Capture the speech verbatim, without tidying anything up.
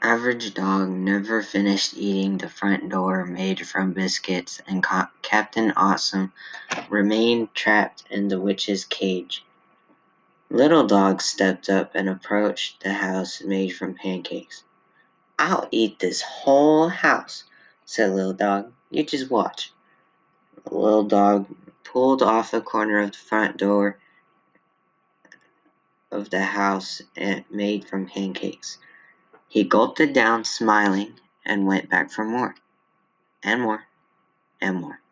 average dog never finished eating the front door made from biscuits, and Captain Awesome remained trapped in the witch's cage. Little Dog stepped up and approached the house made from pancakes. "I'll eat this whole house," said Little Dog. "You just watch." Little Dog pulled off the corner of the front door of the house made from pancakes. He gulped it down, smiling, and went back for more, and more, and more.